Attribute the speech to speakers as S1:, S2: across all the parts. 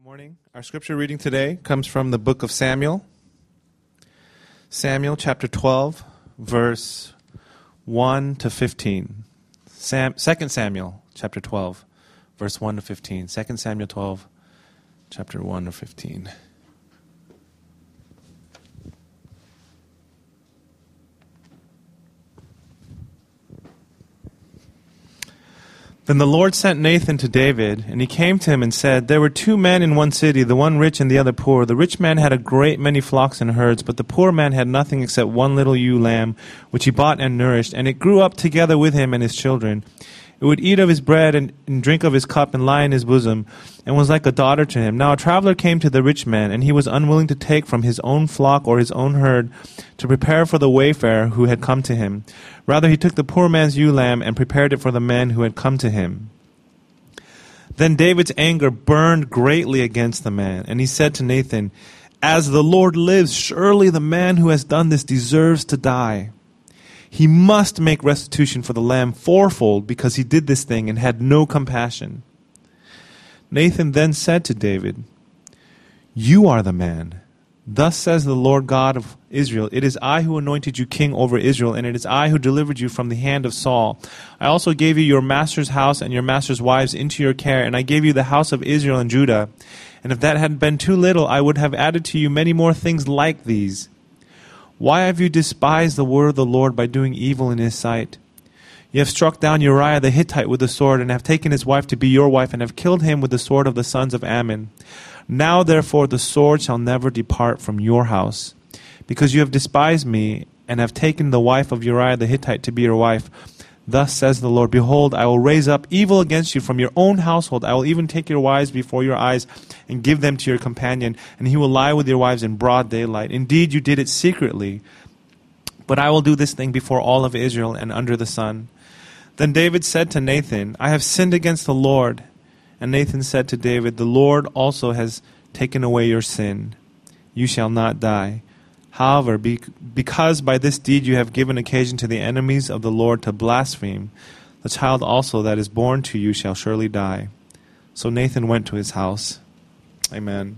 S1: Good morning. Our scripture reading today comes from the book of Samuel. Samuel chapter 12, verse 1 to 15. 2 Samuel chapter 12, verse 1 to 15. 2 Samuel 12, chapter 1 to 15. Then the Lord sent Nathan to David, and he came to him and said, There were two men in one city, the one rich and the other poor. The rich man had a great many flocks and herds, but the poor man had nothing except one little ewe lamb, which he bought and nourished, and it grew up together with him and his children. It would eat of his bread and drink of his cup and lie in his bosom, and was like a daughter to him. Now a traveler came to the rich man, and he was unwilling to take from his own flock or his own herd to prepare for the wayfarer who had come to him. Rather he took the poor man's ewe lamb and prepared it for the man who had come to him. Then David's anger burned greatly against the man, and he said to Nathan, As the Lord lives, surely the man who has done this deserves to die. He must make restitution for the lamb fourfold because he did this thing and had no compassion. Nathan then said to David, You are the man. Thus says the Lord God of Israel, It is I who anointed you king over Israel, and it is I who delivered you from the hand of Saul. I also gave you your master's house and your master's wives into your care, and I gave you the house of Israel and Judah. And if that had been too little, I would have added to you many more things like these. Why have you despised the word of the Lord by doing evil in his sight? You have struck down Uriah the Hittite with the sword, and have taken his wife to be your wife, and have killed him with the sword of the sons of Ammon. Now therefore the sword shall never depart from your house, because you have despised me, and have taken the wife of Uriah the Hittite to be your wife. Thus says the Lord, Behold, I will raise up evil against you from your own household. I will even take your wives before your eyes and give them to your companion, and he will lie with your wives in broad daylight. Indeed, you did it secretly, but I will do this thing before all of Israel and under the sun. Then David said to Nathan, I have sinned against the Lord. And Nathan said to David, The Lord also has taken away your sin. You shall not die. However, because by this deed you have given occasion to the enemies of the Lord to blaspheme, the child also that is born to you shall surely die. So Nathan went to his house. Amen.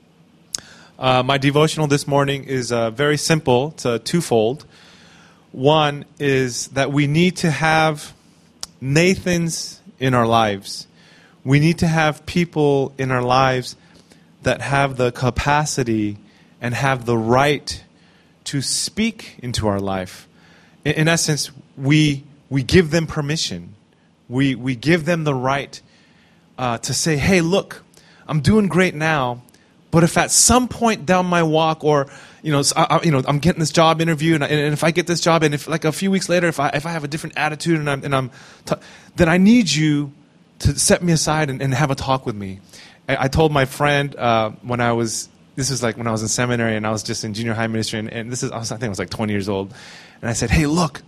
S1: My devotional this morning is very simple. It's twofold. One is that we need to have Nathans in our lives. We need to have people in our lives that have the capacity and have the right to speak into our life. In essence, we give them permission. We give them the right to say, hey, look, I'm doing great now, but if at some point down my walk, or I'm getting this job interview, and if I get this job, and if like a few weeks later, if I have a different attitude, then I need you to set me aside and have a talk with me. I told my friend when I was in seminary, and I was just in junior high ministry, and I think I was like 20 years old, and I said, hey, look,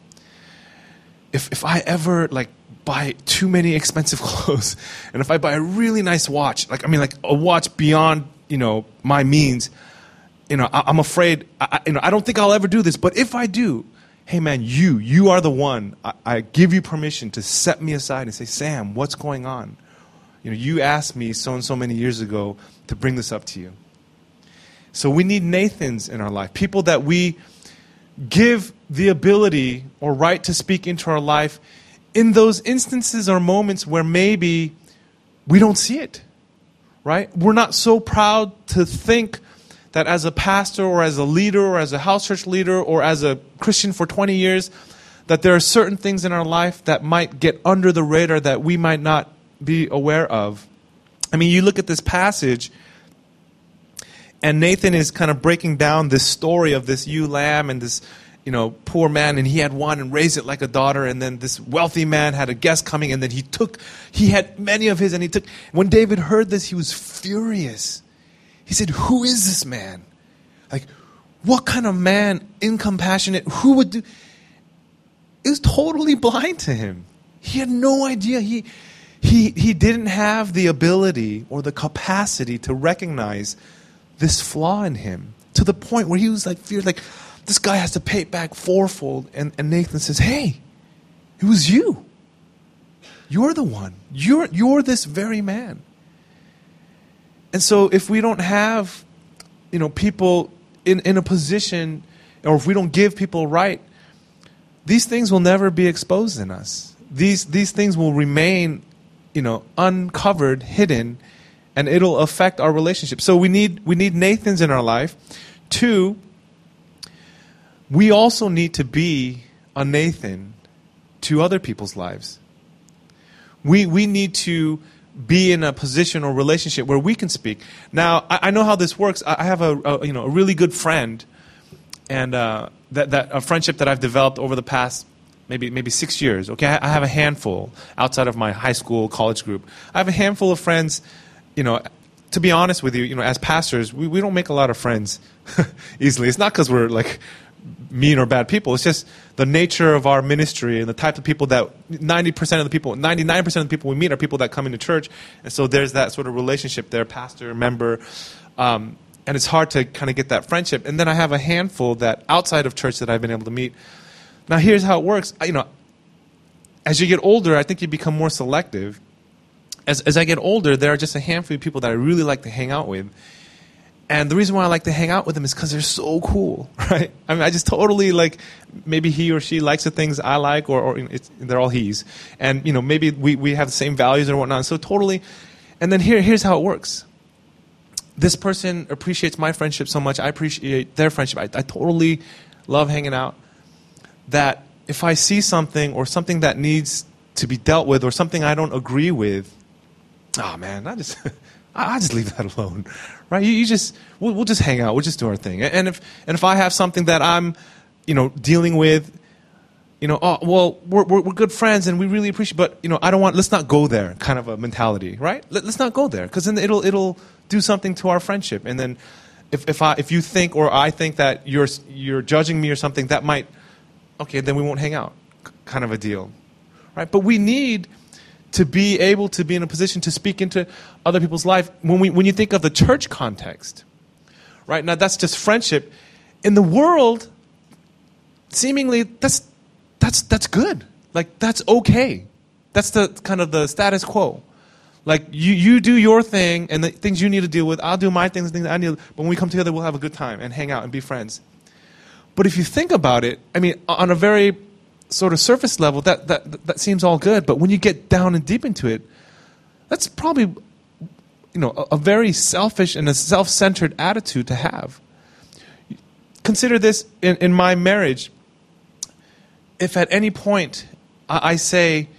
S1: if I ever buy too many expensive clothes, and if I buy a really nice watch, a watch beyond my means, I'm afraid, I don't think I'll ever do this, but if I do, hey man, you are the one. I give you permission to set me aside and say, Sam, what's going on? You asked me so and so many years ago to bring this up to you. So we need Nathans in our life, people that we give the ability or right to speak into our life in those instances or moments where maybe we don't see it, right? We're not so proud to think that as a pastor or as a leader or as a house church leader or as a Christian for 20 years, that there are certain things in our life that might get under the radar that we might not be aware of. You look at this passage, and Nathan is kind of breaking down this story of this ewe lamb and this poor man, and he had one and raised it like a daughter, and then this wealthy man had a guest coming, and then he had many of his, and he took. When David heard this, he was furious. He said, who is this man? What kind of man, incompassionate, who would do? It was totally blind to him. He had no idea. He didn't have the ability or the capacity to recognize this flaw in him, to the point where he was feared, this guy has to pay it back fourfold. And Nathan says, hey, it was you. You're the one. You're this very man. And so if we don't have, people in a position, or if we don't give people right, these things will never be exposed in us. These things will remain, uncovered, hidden, and it'll affect our relationship. So we need Nathans in our life. 2, we also need to be a Nathan to other people's lives. We need to be in a position or relationship where we can speak. Now, I know how this works. I have a really good friend, and that a friendship that I've developed over the past maybe 6 years. Okay, I have a handful outside of my high school, college group. I have a handful of friends. To be honest with you, as pastors, we don't make a lot of friends easily. It's not because we're like mean or bad people. It's just the nature of our ministry and the type of people that 99% of the people we meet are people that come into church. And so there's that sort of relationship there, pastor, member. And it's hard to kind of get that friendship. And then I have a handful that outside of church that I've been able to meet. Now here's how it works. As you get older, I think you become more selective. As I get older, there are just a handful of people that I really like to hang out with. And the reason why I like to hang out with them is because they're so cool, right? I mean, I just totally maybe he or she likes the things I like, or they're all he's. And, maybe we have the same values or whatnot. So totally. And then here's how it works. This person appreciates my friendship so much. I appreciate their friendship. I totally love hanging out. That if I see something or something that needs to be dealt with or something I don't agree with, man, I just leave that alone, right? We'll just hang out. We'll just do our thing. And if I have something that I'm, dealing with, we're good friends and we really appreciate, but I don't want. Let's not go there. Kind of a mentality, right? Let's not go there, because then it'll do something to our friendship. And then if you think or I think that you're judging me or something, that might, okay, then we won't hang out. Kind of a deal, right? But we need to be able to be in a position to speak into other people's life. When you think of the church context, right? Now that's just friendship. In the world, seemingly that's good. Like that's okay. That's the kind of the status quo. Like you do your thing and the things you need to deal with. I'll do my things, the things I need. But when we come together, we'll have a good time and hang out and be friends. But if you think about it, I mean, on a very sort of surface level, that seems all good. But when you get down and deep into it, that's probably, a very selfish and a self-centered attitude to have. Consider this in my marriage. If at any point I say,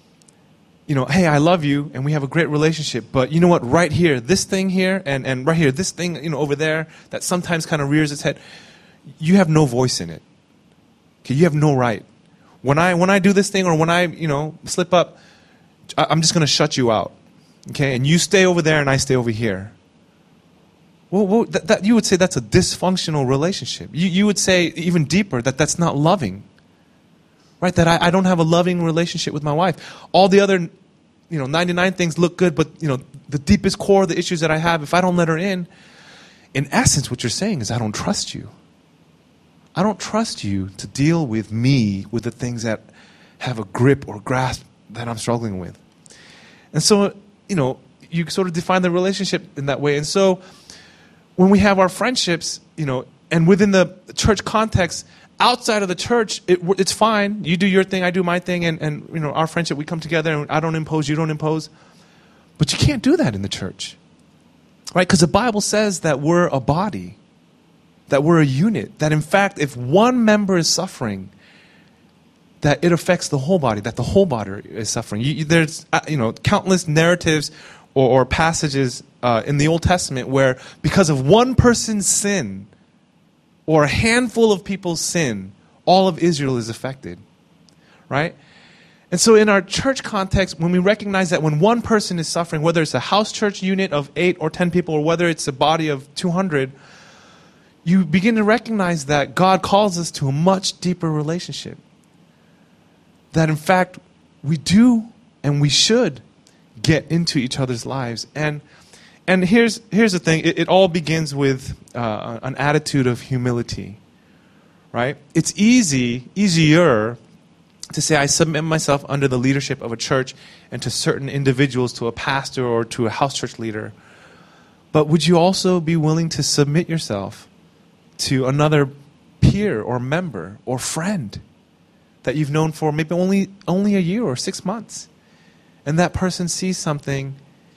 S1: hey, I love you, and we have a great relationship, but you know what, right here, this thing here, and right here, this thing, over there, that sometimes kind of rears its head, you have no voice in it. Okay, you have no right. When I do this thing, or when I, slip up, I'm just going to shut you out. Okay, and you stay over there, and I stay over here. Well, that you would say that's a dysfunctional relationship. You would say even deeper that that's not loving. Right, that I don't have a loving relationship with my wife. All the other, 99 things look good, but, the deepest core of the issues that I have, if I don't let her in essence, what you're saying is I don't trust you. I don't trust you to deal with me with the things that have a grip or grasp that I'm struggling with. And so, you sort of define the relationship in that way. And so when we have our friendships, and within the church context, outside of the church, it's fine. You do your thing, I do my thing, and our friendship, we come together, and I don't impose, you don't impose. But you can't do that in the church, right? Because the Bible says that we're a body, that we're a unit, that in fact, if one member is suffering, that it affects the whole body, that the whole body is suffering. There's countless narratives or passages in the Old Testament where because of one person's sin, or a handful of people's sin, all of Israel is affected, right? And so in our church context, when we recognize that when one person is suffering, whether it's a house church unit of 8 or 10 people, or whether it's a body of 200, you begin to recognize that God calls us to a much deeper relationship. That in fact, we do and we should get into each other's lives. And here's the thing. It all begins with an attitude of humility, right? It's easier to say I submit myself under the leadership of a church and to certain individuals, to a pastor or to a house church leader. But would you also be willing to submit yourself to another peer or member or friend that you've known for maybe only a year or 6 months? And that person sees something,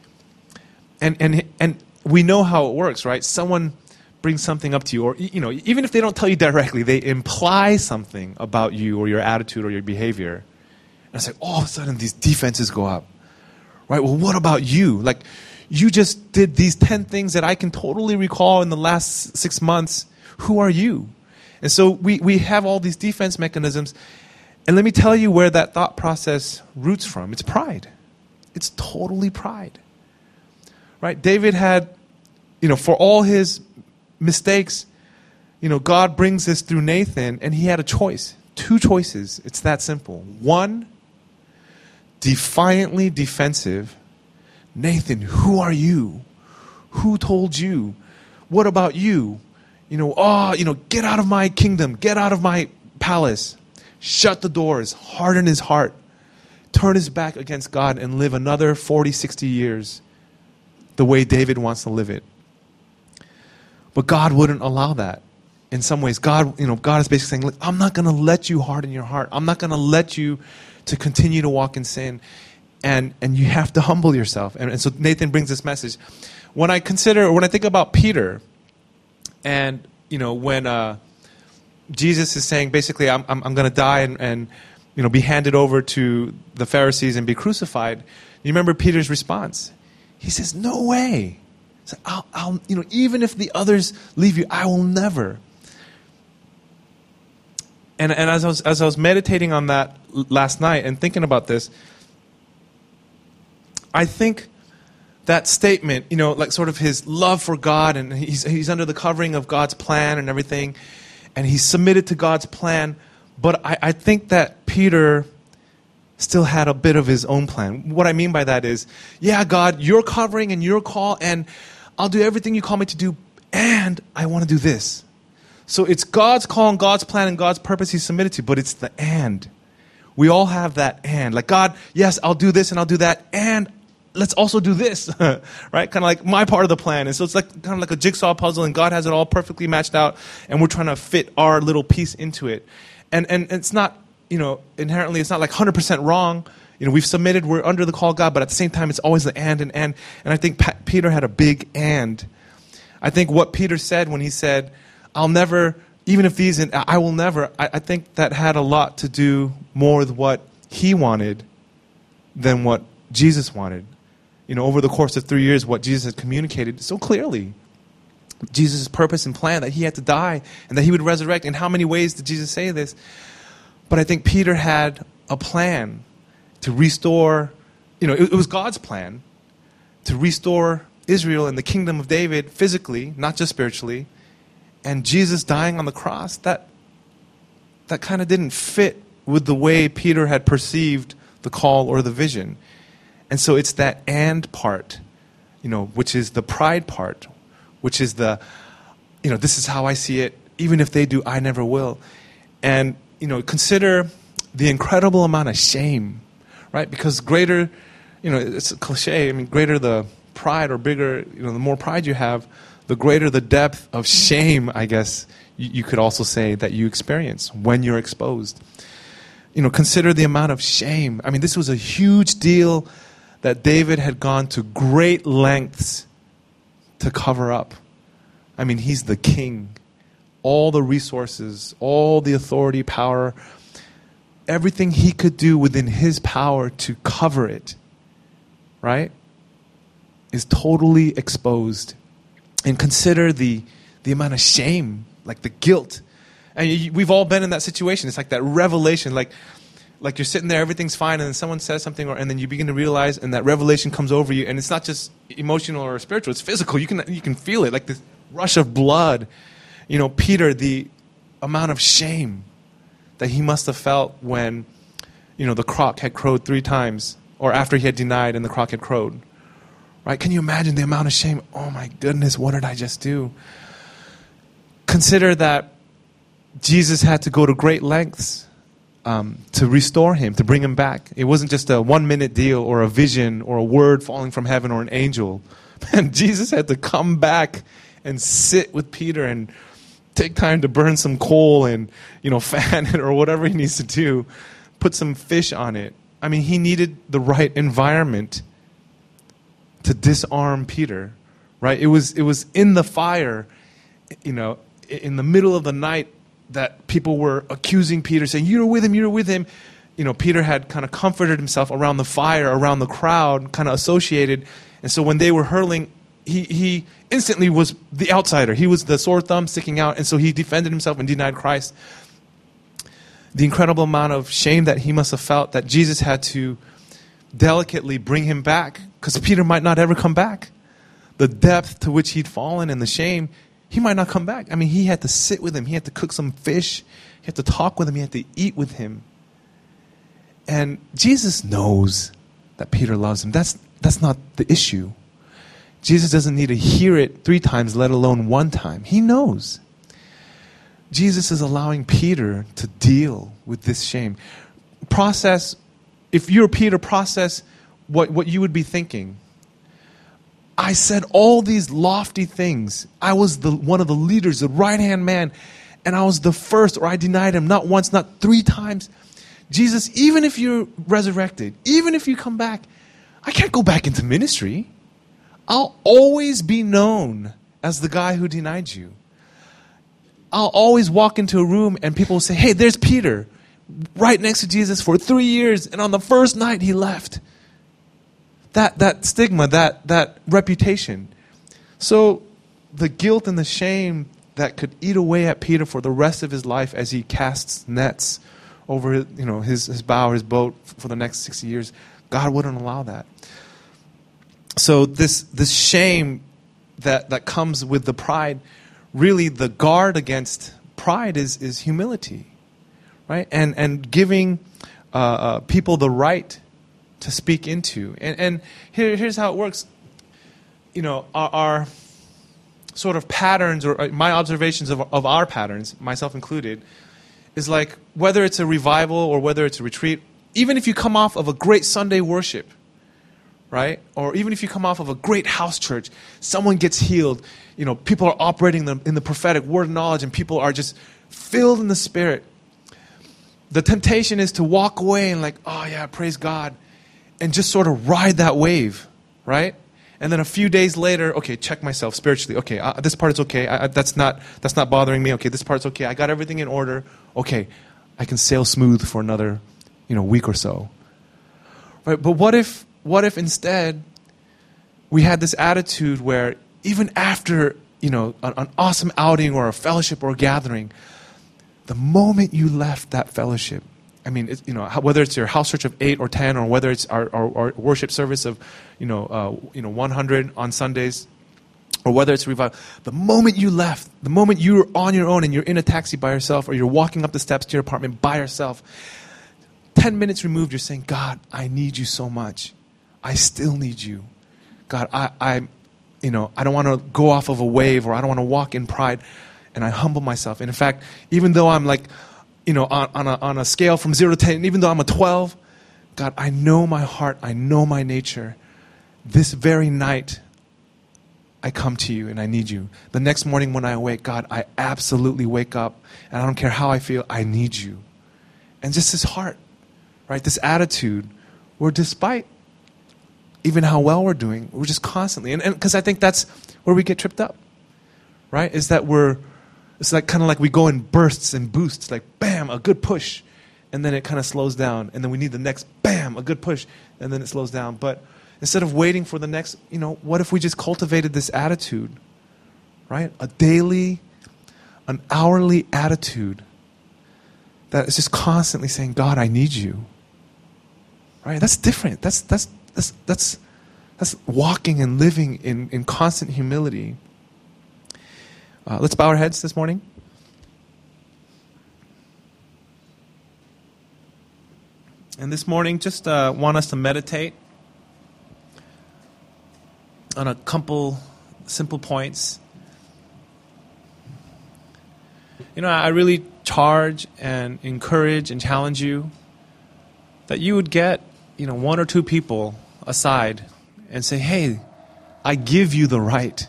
S1: and we know how it works, right? Someone brings something up to you, or even if they don't tell you directly, they imply something about you or your attitude or your behavior. And it's like all of a sudden these defenses go up, right? Well, what about you? Like, you just did these 10 things that I can totally recall in the last 6 months. Who are you? And so we have all these defense mechanisms. And let me tell you where that thought process roots from. It's pride. It's totally pride. Right? David had, for all his mistakes, God brings this through Nathan, and he had a choice. 2 choices. It's that simple. 1, defiantly defensive. Nathan, who are you? Who told you? What about you? Get out of my kingdom. Get out of my palace. Shut the doors. Harden his heart. Turn his back against God and live another 40, 60 years the way David wants to live it. But God wouldn't allow that. In some ways, God is basically saying, look, I'm not going to let you harden your heart. I'm not going to let you to continue to walk in sin. And you have to humble yourself. And so Nathan brings this message. When I think about Peter, and when Jesus is saying basically I'm going to die and be handed over to the Pharisees and be crucified, you remember Peter's response? He says, "No way. He's like, I'll even if the others leave you, I will never." And as I was meditating on that last night and thinking about this, I think that statement, like sort of his love for God, and he's under the covering of God's plan and everything, and he's submitted to God's plan. But I think that Peter still had a bit of his own plan. What I mean by that is, yeah, God, your covering and your call, and I'll do everything you call me to do, and I want to do this. So it's God's call and God's plan and God's purpose he's submitted to, but it's the and. We all have that and. Like, God, yes, I'll do this and I'll do that, and let's also do this, right? Kind of like my part of the plan. And so it's like kind of like a jigsaw puzzle, and God has it all perfectly matched out, and we're trying to fit our little piece into it. And it's not, inherently it's not like 100% wrong. We've submitted, we're under the call of God, but at the same time it's always the and. And I think Peter had a big and. I think what Peter said when he said, I'll never, even if these, and I will never, I think that had a lot to do more with what he wanted than what Jesus wanted. Over the course of 3 years, what Jesus had communicated so clearly. Jesus' purpose and plan, that he had to die and that he would resurrect. In how many ways did Jesus say this? But I think Peter had a plan to restore, it was God's plan to restore Israel and the kingdom of David physically, not just spiritually. And Jesus dying on the cross, that kind of didn't fit with the way Peter had perceived the call or the vision. And so it's that and part, which is the pride part, which is the, this is how I see it. Even if they do, I never will. And, consider the incredible amount of shame, right? Because greater, it's a cliche. Greater the pride or bigger, the more pride you have, the greater the depth of shame, I guess you could also say, that you experience when you're exposed. Consider the amount of shame. This was a huge deal that David had gone to great lengths to cover up. He's the king. All the resources, all the authority, power, everything he could do within his power to cover it, right, is totally exposed. And consider the amount of shame, like the guilt. And we've all been in that situation. It's like that revelation, like you're sitting there, everything's fine, and then someone says something, and then you begin to realize, and that revelation comes over you, and it's not just emotional or spiritual, it's physical. You can feel it, like this rush of blood. Peter, the amount of shame that he must have felt when, the cock had crowed 3 times, or after he had denied and the cock had crowed. Right? Can you imagine the amount of shame? Oh my goodness, what did I just do? Consider that Jesus had to go to great lengths to restore him, to bring him back. It wasn't just a 1-minute deal or a vision or a word falling from heaven or an angel And Jesus had to come back and sit with Peter and take time to burn some coal and, fan it or whatever he needs to do, put some fish on it. I mean, he needed the right environment to disarm Peter, right? It was in the fire, in the middle of the night that people were accusing Peter, saying, you're with him. Peter had kind of comforted himself around the fire, around the crowd, kind of associated. And so when they were hurling, he instantly was the outsider. He was the sore thumb sticking out. And so he defended himself and denied Christ. The incredible amount of shame that he must have felt, that Jesus had to delicately bring him back, because Peter might not ever come back. The depth to which he'd fallen and the shame, he might not come back. I mean, he had to sit with him. He had to cook some fish. He had to talk with him. He had to eat with him. And Jesus knows that Peter loves him. That's not the issue. Jesus doesn't need to hear it 3 times, let alone 1 time. He knows. Jesus is allowing Peter to deal with this shame. If you're Peter, process what you would be thinking. I said all these lofty things. I was one of the leaders, the right-hand man, and I was the first, or I denied him not once, not 3 times. Jesus, even if you're resurrected, even if you come back, I can't go back into ministry. I'll always be known as the guy who denied you. I'll always walk into a room and people will say, hey, there's Peter, right next to Jesus for 3 years, and on the first night he left. That stigma, that reputation. So the guilt and the shame that could eat away at Peter for the rest of his life as he casts nets over his bow, his boat for the next 60 years, God wouldn't allow that. So this shame that comes with the pride, really the guard against pride is humility, right? And giving people the right to speak into. And here's how it works. Our sort of patterns, or my observations of our patterns, myself included, is like whether it's a revival or whether it's a retreat, even if you come off of a great Sunday worship, right? Or even if you come off of a great house church, someone gets healed, people are operating in the prophetic word of knowledge and people are just filled in the Spirit. The temptation is to walk away and oh yeah, praise God, and just sort of ride that wave, right? And then a few days later, okay, check myself spiritually. Okay, this part is okay. That's not bothering me. Okay, this part's okay. I got everything in order. Okay, I can sail smooth for another, week or so. Right? But what if instead we had this attitude where even after, an awesome outing or a fellowship or a gathering, the moment you left that fellowship, whether it's your house church of 8 or 10, or whether it's our worship service of, 100 on Sundays, or whether it's revival, the moment you left, the moment you're on your own and you're in a taxi by yourself, or you're walking up the steps to your apartment by yourself, 10 minutes removed, you're saying, God, I need you so much. I still need you. God, I don't want to go off of a wave, or I don't want to walk in pride, and I humble myself. And in fact, even though I'm on a scale from 0 to 10, and even though I'm a 12, God, I know my heart, I know my nature. This very night, I come to you and I need you. The next morning when I awake, God, I absolutely wake up, and I don't care how I feel, I need you. And just this heart, right, this attitude, where despite even how well we're doing, we're just constantly, and because I think that's where we get tripped up, right, is that it's kind of like we go in bursts and boosts, like bam, a good push, and then it kind of slows down, and then we need the next bam, a good push, and then it slows down. But instead of waiting for the next, what if we just cultivated this attitude, right? An hourly attitude that is just constantly saying, God, I need you, right? That's different. That's walking and living in constant humility. Let's bow our heads this morning. And this morning, just want us to meditate on a couple simple points. I really charge and encourage and challenge you that you would get, 1 or 2 people aside and say, hey, I give you the right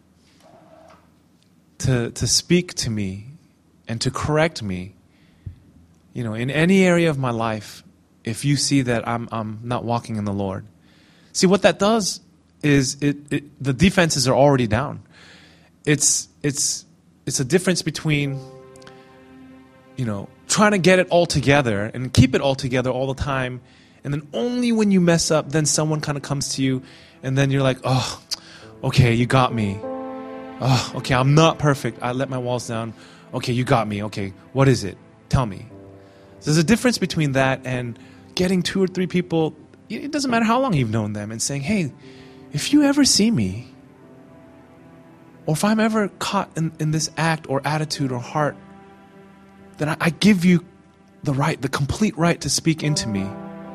S1: to speak to me and to correct me, in any area of my life, if you see that I'm not walking in the Lord. See, what that does is the defenses are already down. It's a difference between, trying to get it all together and keep it all together all the time, and then only when you mess up, then someone kind of comes to you, and then you're like, oh, okay, you got me. Oh, okay, I'm not perfect. I let my walls down. Okay, you got me. Okay, what is it? Tell me. There's a difference between that and getting 2 or 3 people, it doesn't matter how long you've known them, and saying, hey, if you ever see me, or if I'm ever caught in this act or attitude or heart, then I give you the complete right to speak into me.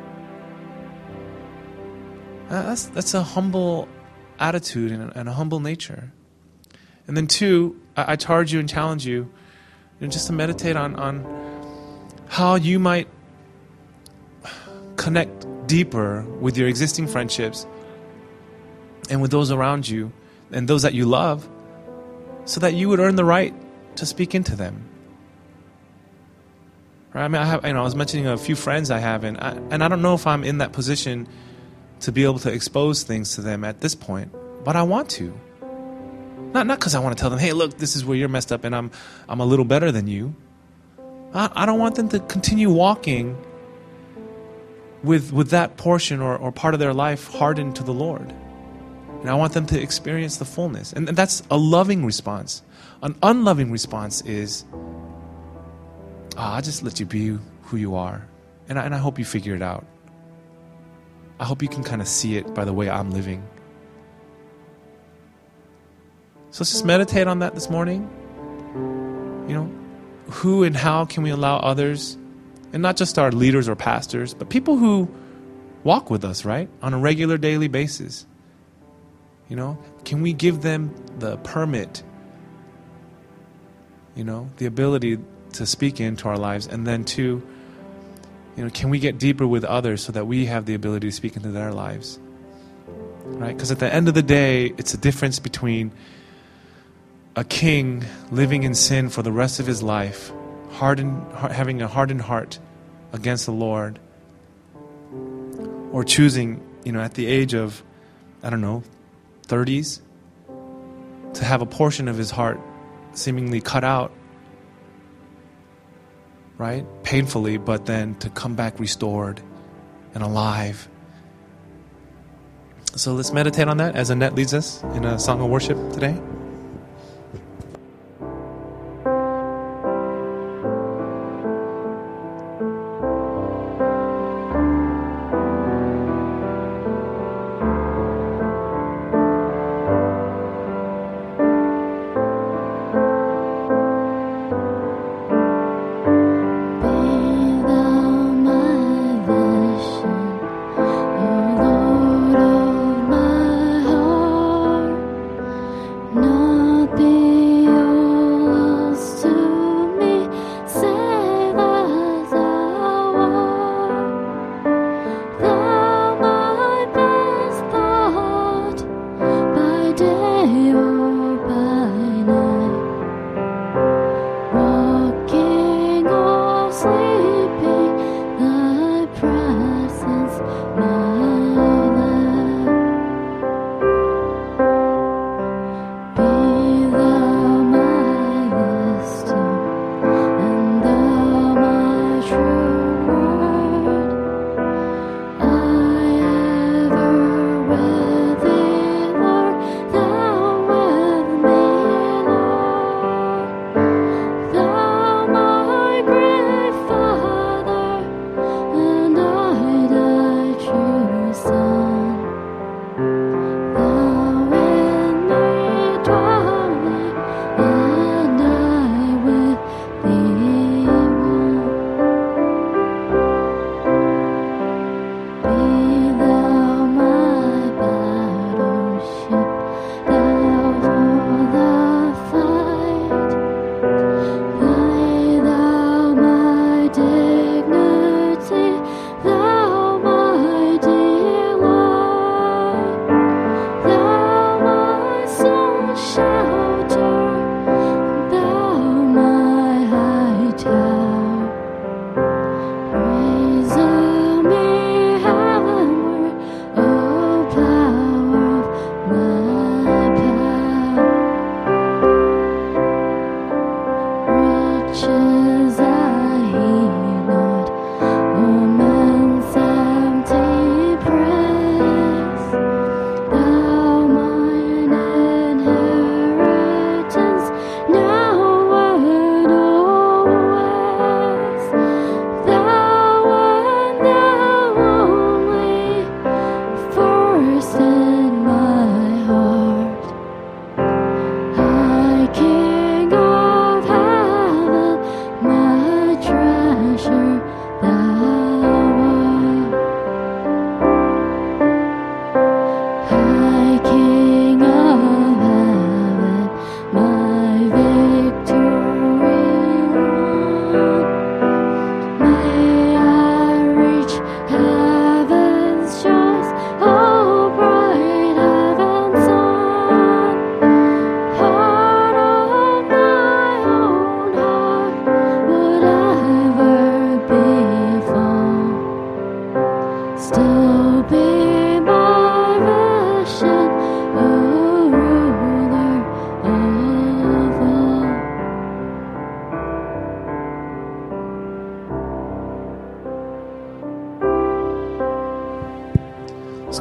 S1: That's a humble attitude and a humble nature. And then 2, I charge you and challenge you, just to meditate on how you might connect deeper with your existing friendships and with those around you and those that you love, so that you would earn the right to speak into them. Right? I mean, I was mentioning a few friends I have, and I don't know if I'm in that position to be able to expose things to them at this point, but I want to. Not because I want to tell them, hey, look, this is where you're messed up, and I'm a little better than you. I don't want them to continue walking with that portion or part of their life hardened to the Lord. And I want them to experience the fullness. And that's a loving response. An unloving response is, I just let you be who you are. And I hope you figure it out. I hope you can kind of see it by the way I'm living. So let's just meditate on that this morning. Who and how can we allow others, and not just our leaders or pastors, but people who walk with us, right, on a regular daily basis. Can we give them the permit, the ability to speak into our lives? And then 2, can we get deeper with others so that we have the ability to speak into their lives? Right? Because at the end of the day, it's a difference between a king living in sin for the rest of his life, having a hardened heart against the Lord, or choosing, at the age of, 30s, to have a portion of his heart seemingly cut out, right? Painfully, but then to come back restored and alive. So let's meditate on that as Annette leads us in a song of worship today.
S2: No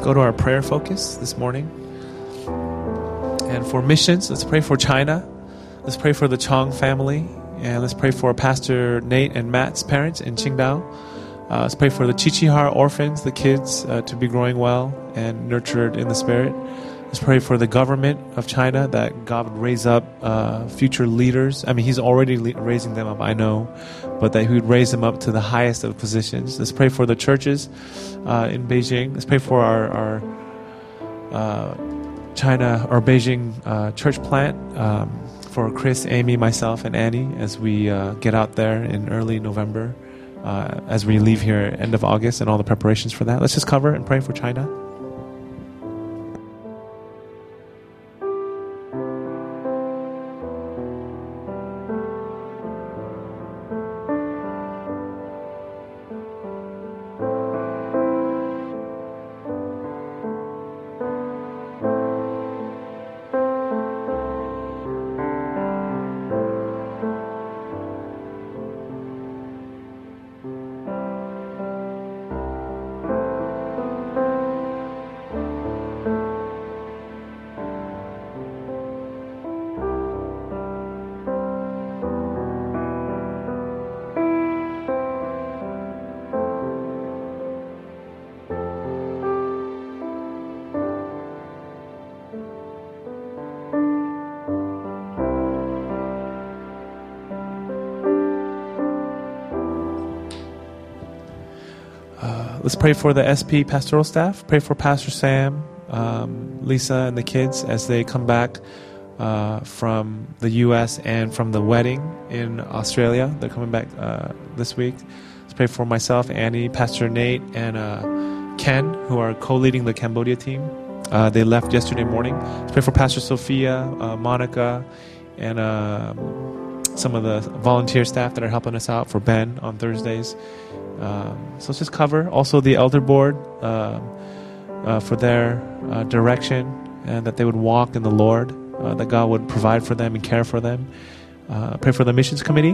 S1: go to our prayer focus this morning. And for missions, let's pray for China. Let's pray for the Chong family. And let's pray for Pastor Nate and Matt's parents in Qingdao. Let's pray for the Chichihar orphans, the kids, to be growing well and nurtured in the Spirit. Let's pray for the government of China, that God would raise up future leaders. I mean, He's already raising them up, I know, but that He would raise them up to the highest of positions. Let's pray for the churches in Beijing. Let's pray for our China or Beijing church plant, for Chris, Amy, myself, and Annie as we get out there in early November, as we leave here end of August and all the preparations for that. Let's just cover and pray for China. Let's pray for the SP pastoral staff. Pray for Pastor Sam, Lisa, and the kids as they come back from the U.S. and from the wedding in Australia. They're coming back this week. Let's pray for myself, Annie, Pastor Nate, and Ken, who are co-leading the Cambodia team. They left yesterday morning. Let's pray for Pastor Sophia, Monica, and some of the volunteer staff that are helping us out for Ben on Thursdays. So let's just cover also the elder board for their direction, and that they would walk in the Lord, that God would provide for them and care for them. Pray for the missions committee.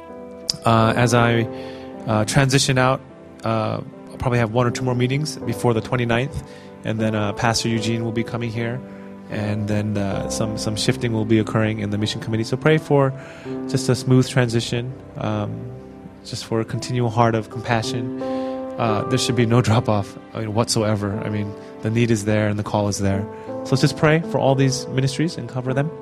S1: As I transition out, I'll probably have one or two more meetings before the 29th, and then Pastor Eugene will be coming here, and then some shifting will be occurring in the mission committee. So pray for just a smooth transition, just for a continual heart of compassion. There should be no drop-off whatsoever. I mean, the need is there and the call is there. So let's just pray for all these ministries and cover them.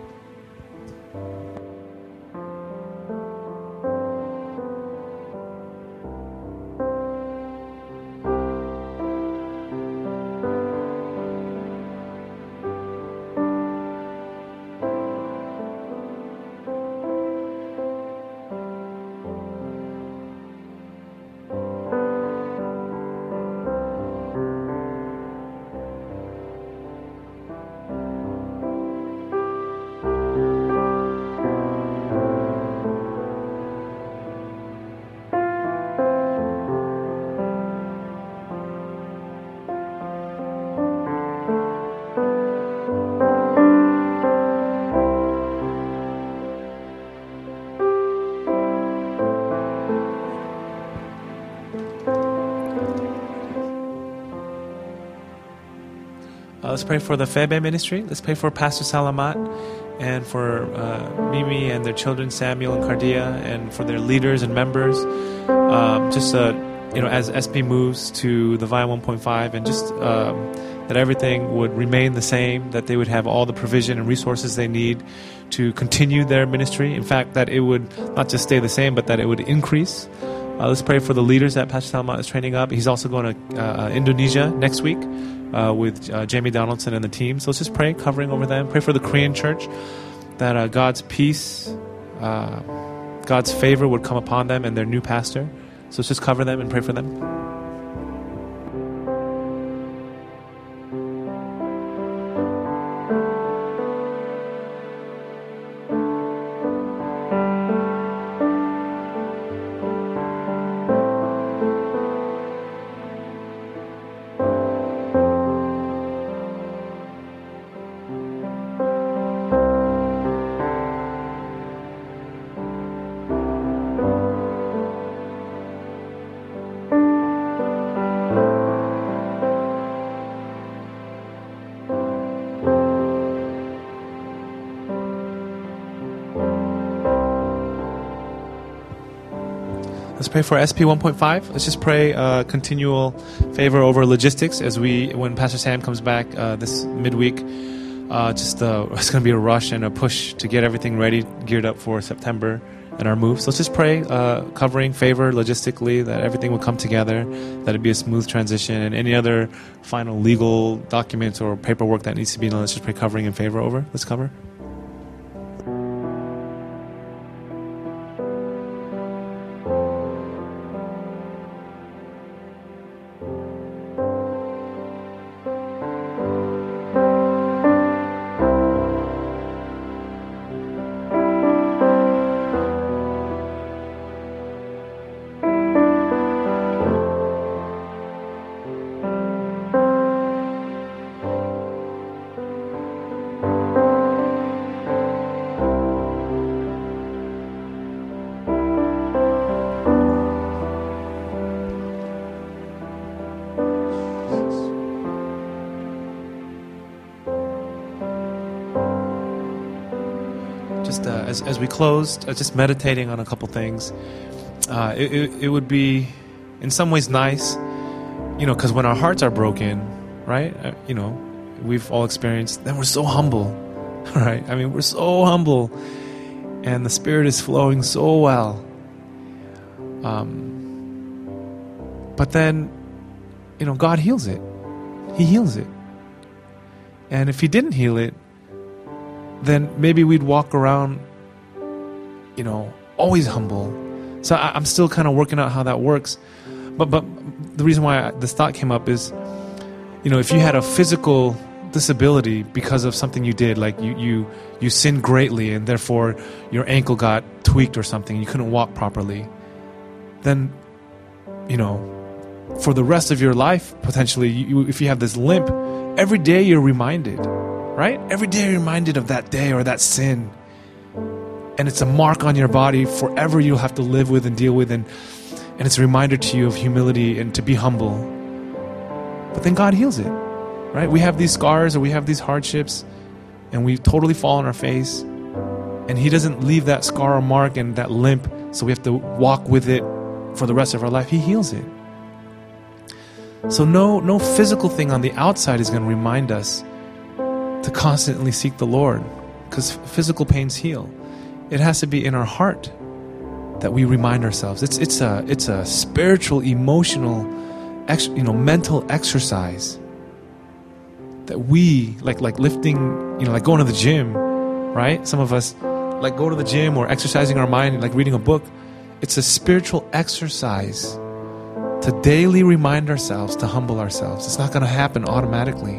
S1: Let's pray for the Febe ministry. Let's pray for Pastor Salamat and for Mimi and their children, Samuel and Cardia, and for their leaders and members. As SP moves to the VIA 1.5, and just that everything would remain the same, that they would have all the provision and resources they need to continue their ministry. In fact, that it would not just stay the same, but that it would increase. Let's pray for the leaders that Pastor Salamat is training up. He's also going to Indonesia next week with Jamie Donaldson and the team. So let's just pray, covering over them. Pray for the Korean church, that God's peace, God's favor would come upon them and their new pastor. So let's just cover them and pray for them. Let's pray for SP 1.5. Let's just pray continual favor over logistics when Pastor Sam comes back this midweek. It's going to be a rush and a push to get everything ready, geared up for September and our move. So let's just pray, covering favor logistically, that everything will come together, that it be a smooth transition, and any other final legal documents or paperwork that needs to be done, let's just pray covering and favor over. Let's cover. As we closed, just meditating on a couple things. It would be, in some ways, nice, because when our hearts are broken, right? We've all experienced. Then we're so humble, right? I mean, we're so humble, and the Spirit is flowing so well. But then, God heals it. He heals it. And if He didn't heal it, then maybe we'd walk around, always humble. So I'm still kind of working out how that works. But the reason why this thought came up is, if you had a physical disability because of something you did, like you sinned greatly and therefore your ankle got tweaked or something, you couldn't walk properly, then, for the rest of your life, potentially, if you have this limp, every day you're reminded, right? Every day you're reminded of that day or that sin. And it's a mark on your body forever you'll have to live with and deal with. And it's a reminder to you of humility and to be humble. But then God heals it, right? We have these scars or we have these hardships and we totally fall on our face. And He doesn't leave that scar or mark and that limp, so we have to walk with it for the rest of our life. He heals it. So no physical thing on the outside is going to remind us to constantly seek the Lord, because physical pains heal. It has to be in our heart that we remind ourselves. It's a spiritual, emotional, mental exercise that we like lifting, like going to the gym, right? Some of us like go to the gym or exercising our mind, like reading a book. It's a spiritual exercise to daily remind ourselves to humble ourselves. It's not going to happen automatically.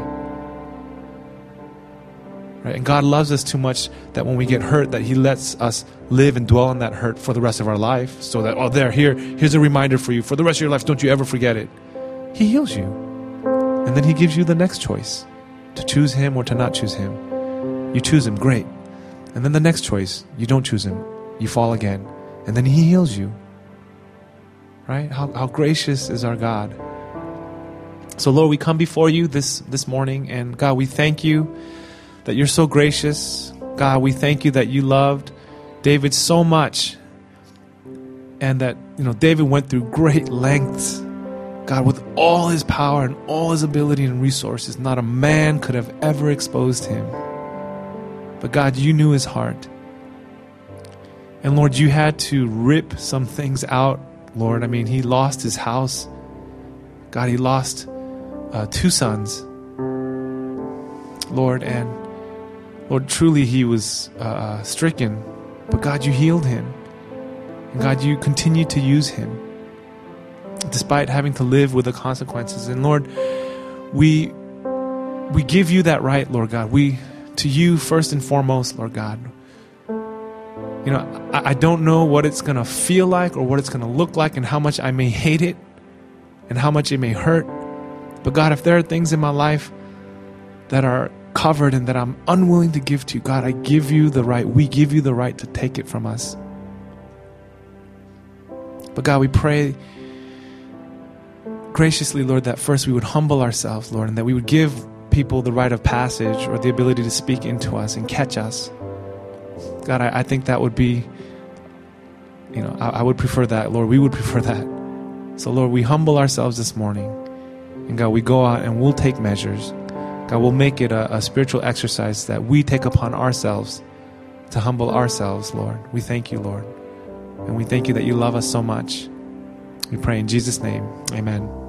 S1: Right? And God loves us too much that when we get hurt, that He lets us live and dwell on that hurt for the rest of our life, so that, here's a reminder for you. For the rest of your life, don't you ever forget it. He heals you. And then He gives you the next choice, to choose Him or to not choose Him. You choose Him, great. And then the next choice, you don't choose Him. You fall again. And then He heals you. Right? How gracious is our God. So Lord, we come before You this morning, and God, we thank You that You're so gracious. God, we thank You that You loved David so much, and that, David went through great lengths. God, with all his power and all his ability and resources, not a man could have ever exposed him. But God, You knew his heart. And Lord, You had to rip some things out, Lord. I mean, he lost his house. God, he lost 2 sons, Lord, and Lord, truly he was stricken, but God, You healed him. And God, You continued to use him despite having to live with the consequences. And Lord, we give You that right, Lord God. To You first and foremost, Lord God. I don't know what it's going to feel like or what it's going to look like and how much I may hate it and how much it may hurt. But God, if there are things in my life that are covered and that I'm unwilling to give to You, God, I give You the right. We give You the right to take it from us. But God, we pray graciously, Lord, that first we would humble ourselves, Lord, and that we would give people the rite of passage or the ability to speak into us and catch us. God, I think that would be I would prefer that. Lord, we would prefer that. So Lord, we humble ourselves this morning. And God, we go out and we'll take measures. God, we'll make it a spiritual exercise that we take upon ourselves to humble ourselves, Lord. We thank you, Lord. And we thank you that you love us so much. We pray in Jesus' name. Amen.